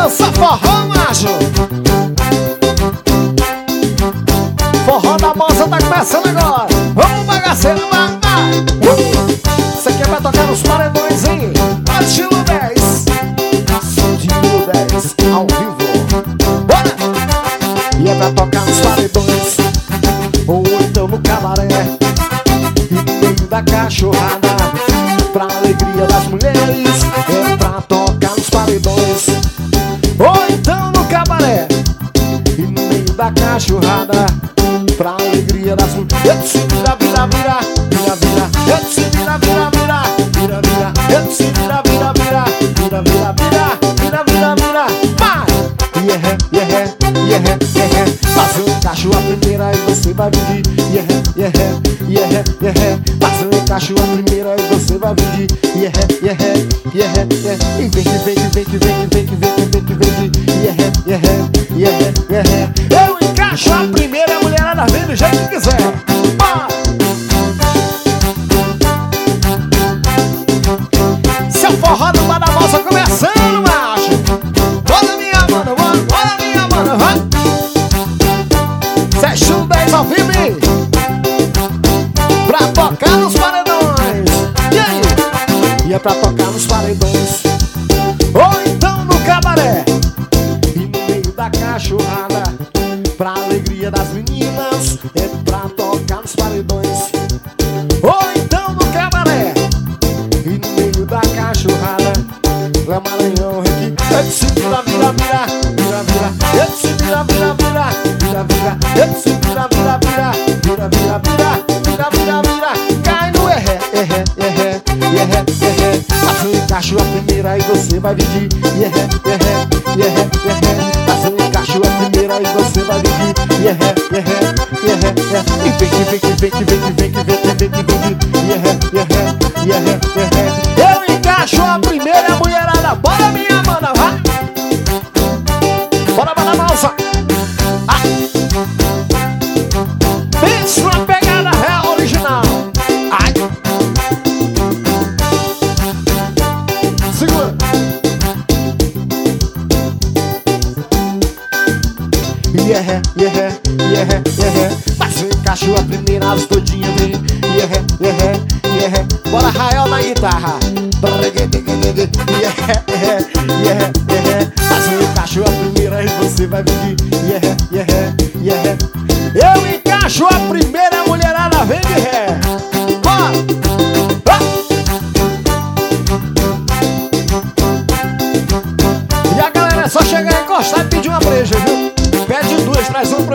dança forró, macho. Forró da moça tá começando agora. Vamos, bagaceiro, vai. Isso aqui é pra tocar nos paredões, hein? Estilo 10. Estilo 10, ao vivo. Bora! E é pra tocar nos paredões, ou então no cabaré, e no meio da cachorrada, pra alegria das mulheres. É pra tocar nos paredões, ou então no cabaré, e no meio da cachorrada, pra alegria das mulheres. Vira, vira, vira, vira, vira. Vira, vira, vira, vira, vira. Vira, vira, vira, vira, vira, vira, vira, vira. Vai! Yeah, yeah, yeah, yeah. Faça um encaixo a primeira e você vai medir. Yeah, yeah, yeah, yeah. Faça um encaixo a primeira e você vai medir. Yeah, yeah, yeah, yeah. E vem que vem que vem que vem que vem que vem que vem que vem que yeah, yeah, yeah, yeah. Eu encaixo a primeira e a mulherada vem do jeito que quiser. Seu forró do Bar da Moça começando, macho. Bora minha mano, bora minha mano, vai. Estilo 10 ao vivo, hein? Pra tocar nos paredões. E aí? E é pra tocar nos paredões, ou então no cabaré, e no meio da cachorrada, pra alegria das meninas. É pra tocar nos paredões, ou então no cabaré, e no meio da cachorrada, lá Maranhão, Requi. Esse vira, vira, vira, vira, vira. Esse vira, vira, vira, vira, vira. Esse vira, vira, vira, vira, vira, vira, vira, vira, vira. Cai no erré, erré, erré, erré, erré. Faz um encaixo a primeira e você vai medir. Erré, erré, erré, erré. Faz um encaixo a primeira e você vai medir. Erré, erré, erré, erré. E vem que vem que vem que vem que vem que vem que vem que vem que erré, erré, erré, erré. Eu encaixo a primeira e a mulherada. Bora minha mana, vai. Bora, bora, moça. Pensa na pegada real original. Ai. Segura. Yeah, yeah, yeah, yeah. Mas eu encaixo a primeira, as todinhas vem. Yeah, yeah, yeah. Bora, Rael na guitarra. Yeah, yeah, yeah, yeah. Mas eu encaixo a primeira e você vai medir. Yeah, yeah, yeah. Eu encaixo a primeira, a mulherada vem de ré. Bora! E a galera é só chegar e encostar e pedir uma breja, viu? Pede duas, traz uma pra